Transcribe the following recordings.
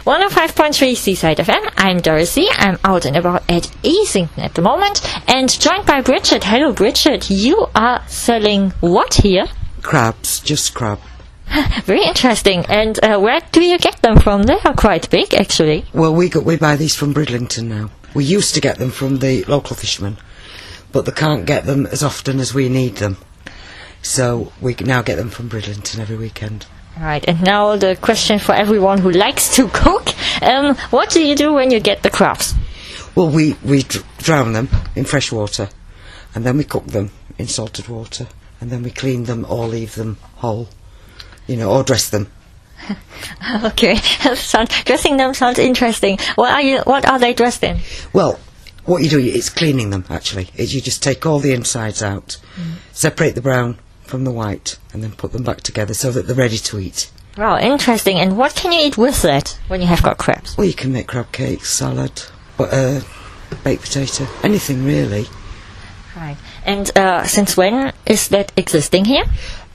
105.3 Seaside FM. I'm Dorothy. I'm out and about at Easington at the moment, and joined by Bridget. Hello, Bridget. You are selling what here? Crabs, just crab. Very interesting. And where do you get them from? They are quite big, actually. Well, we buy these from Bridlington now. We used to get them from the local fishermen, but they can't get them as often as we need them. So we now get them from Bridlington every weekend. Right, and now the question for everyone who likes to cook. What do you do when you get the crabs? Well, we drown them in fresh water, and then we cook them in salted water, and then we clean them or leave them whole, or dress them. Okay, dressing them sounds interesting. What are they dressed in? Well, what you do is cleaning them, actually. You just take all the insides out, separate the brown from the white, and then put them back together so that they're ready to eat. Wow, interesting. And what can you eat with that when you have got crabs? Well, you can make crab cakes, salad, butter, baked potato, anything really. Right. And since when is that existing here?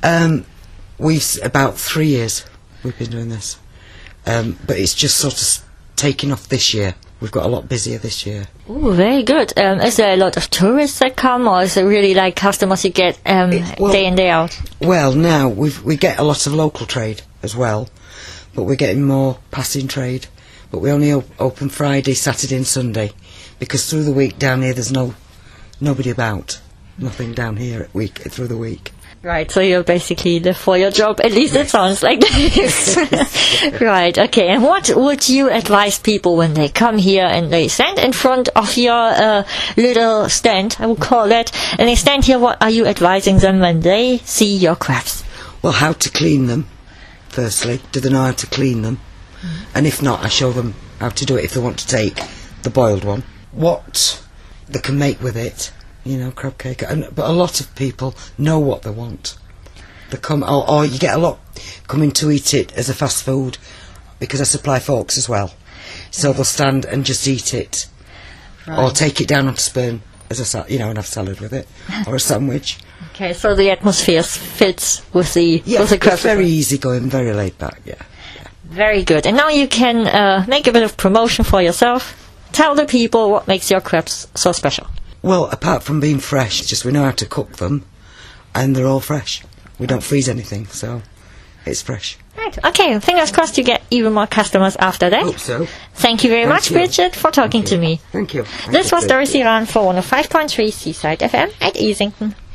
About 3 years we've been doing this. But it's just sort of taking off this year. We've got a lot busier this year. Ooh, very good. Is there a lot of tourists that come, or is it really like customers you get day in, day out? Well, now we get a lot of local trade as well, but we're getting more passing trade. But we only open Friday, Saturday and Sunday, because through the week down here there's nobody about. Nothing down here through the week. Right, so you basically live for your job, at least it sounds like this. Right, okay, and what would you advise people when they come here and they stand in front of your little stand, I would call it, and they stand here, what are you advising them when they see your crabs? Well, how to clean them, firstly. Do they know how to clean them? And if not, I show them how to do it if they want to take the boiled one. What they can make with it. Crab cake. But a lot of people know what they want. They come, or you get a lot coming to eat it as a fast food, because I supply forks as well. So they'll stand and just eat it, or take it down on a spoon as and have salad with it, or a sandwich. Okay, so the atmosphere fits with the crab. It's very easy going, very laid back. Yeah. Very good. And now you can make a bit of promotion for yourself. Tell the people what makes your crabs so special. Well, apart from being fresh, it's just we know how to cook them, and they're all fresh. We don't freeze anything, so it's fresh. Right, okay, fingers crossed you get even more customers after that. Hope so. Thank you very much, Bridget, for talking to me. Thank you. This was Dorothy Rahn for 105.3 Seaside FM at Easington.